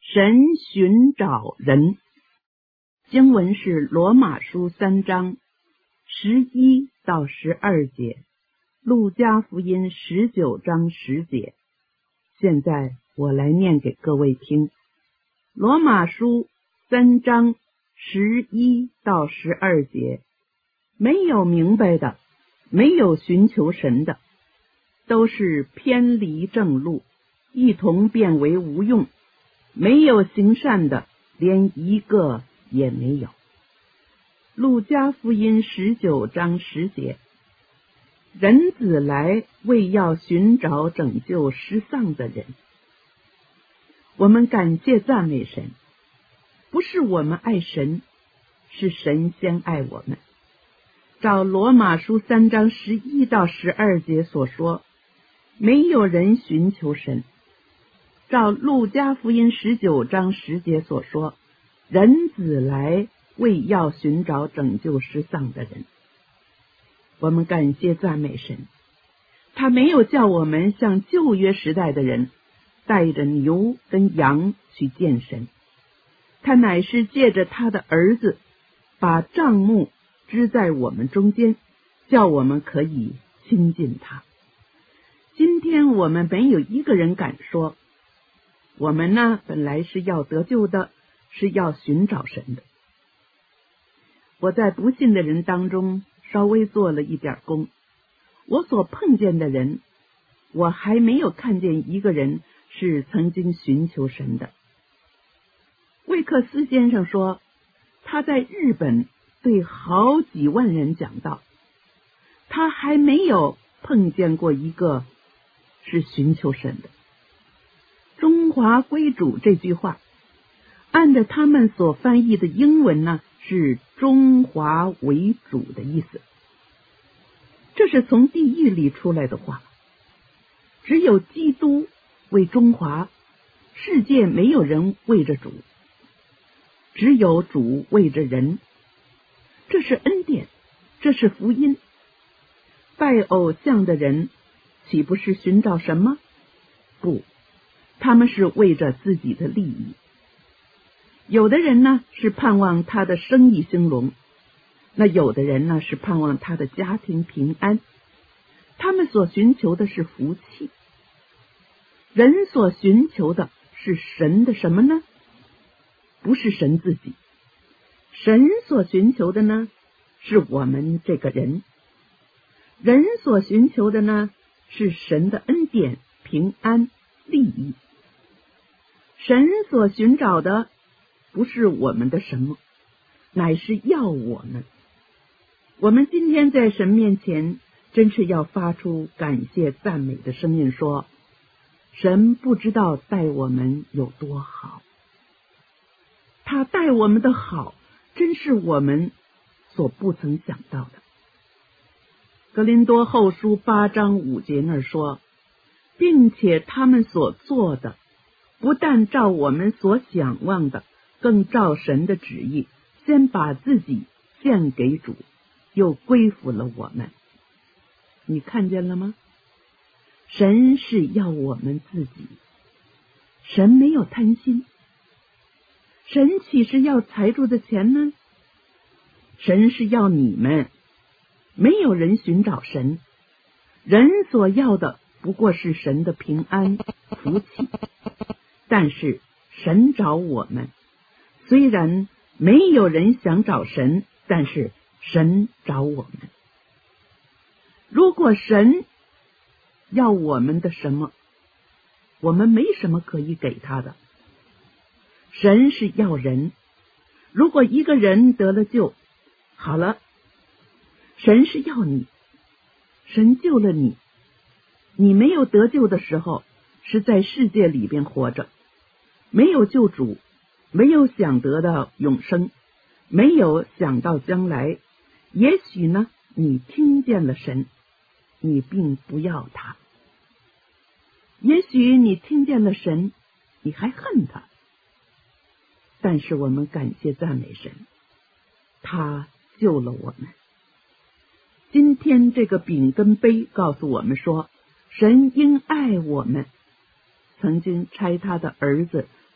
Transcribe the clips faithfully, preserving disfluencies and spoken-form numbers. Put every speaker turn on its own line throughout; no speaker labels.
神寻找人。经文是罗马书三章十一到十二节，路加福音十九章十节。现在我来念给各位听。罗马书三章十一到十二节，没有明白的，没有寻求神的，都是偏离正路，一同变为无用。没有行善的，连一个也没有。路加福音十九章十节，人子来为要寻找拯救失丧的人。我们感谢赞美神，不是我们爱神，是神先爱我们。照罗马书三章十一到十二节所说，没有人寻求神。照路加福音十九章十节所说，人子来为要寻找拯救失丧的人。我们感谢赞美神，他没有叫我们像旧约时代的人带着牛跟羊去见神，他乃是借着他的儿子把帐幕支在我们中间，叫我们可以亲近他。今天我们没有一个人敢说，我们呢本来是要得救的，是要寻找神的。我在不信的人当中稍微做了一点工，我所碰见的人，我还没有看见一个人是曾经寻求神的。魏克斯先生说，他在日本对好几万人讲道，他还没有碰见过一个是寻求神的。中华归主这句话，按照他们所翻译的英文呢，是中华为主的意思。这是从地狱里出来的话，只有基督为中华，世界没有人为着主，只有主为着人。这是恩典，这是福音。拜偶像的人岂不是寻找什么？不，他们是为着自己的利益。有的人呢是盼望他的生意兴隆，那有的人呢是盼望他的家庭平安。他们所寻求的是福气。人所寻求的是神的什么呢？不是神自己。神所寻求的呢，是我们这个人。人所寻求的呢，是神的恩典、平安、利益。神所寻找的不是我们的什么，乃是要我们。我们今天在神面前真是要发出感谢赞美的声音，说神不知道待我们有多好，他待我们的好真是我们所不曾想到的。格林多后书八章五节那儿说，并且他们所做的不但照我们所想望的，更照神的旨意，先把自己献给主，又归服了我们。你看见了吗？神是要我们自己，神没有贪心。神岂是要财主的钱呢？神是要你们。没有人寻找神，人所要的不过是神的平安福气。但是神找我们，虽然没有人想找神，但是神找我们。如果神要我们的什么，我们没什么可以给他的。神是要人，如果一个人得了救，好了，神是要你，神救了你。你没有得救的时候，是在世界里边活着，没有救主，没有想得到永生，没有想到将来。也许呢，你听见了神，你并不要他。也许你听见了神，你还恨他。但是我们感谢赞美神，他救了我们。今天这个饼跟杯告诉我们说，神因爱我们，曾经差他的儿子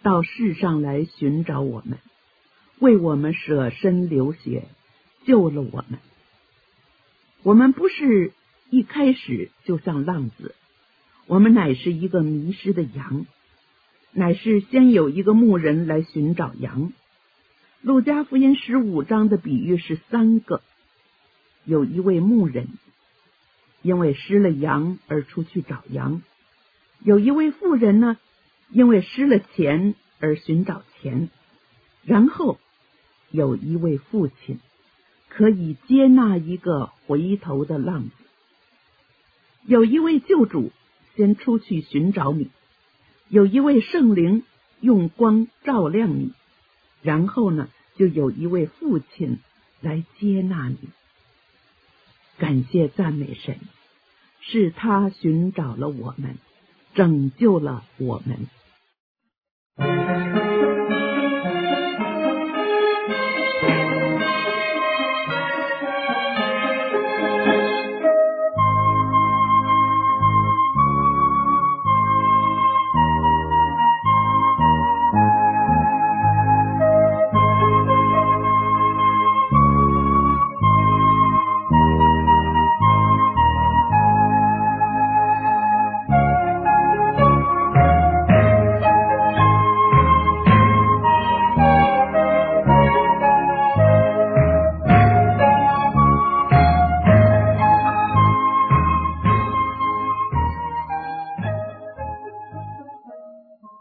到世上来寻找我们，为我们舍身流血，救了我们。我们不是一开始就像浪子，我们乃是一个迷失的羊，乃是先有一个牧人来寻找羊。路加福音十五章的比喻是三个，有一位牧人，因为失了羊而出去找羊；有一位妇人呢，因为失了钱而寻找钱；然后有一位父亲，可以接纳一个回头的浪子。有一位救主先出去寻找你，有一位圣灵用光照亮你，然后呢，就有一位父亲来接纳你。感谢赞美神，是他寻找了我们，拯救了我们。